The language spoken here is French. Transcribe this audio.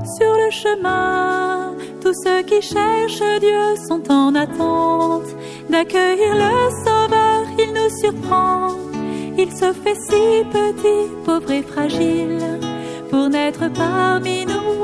sur le chemin. Tous ceux qui cherchent Dieu sont en attente d'accueillir le Sauveur. Il nous surprend, il se fait si petit, pauvre et fragile, pour naître parmi nous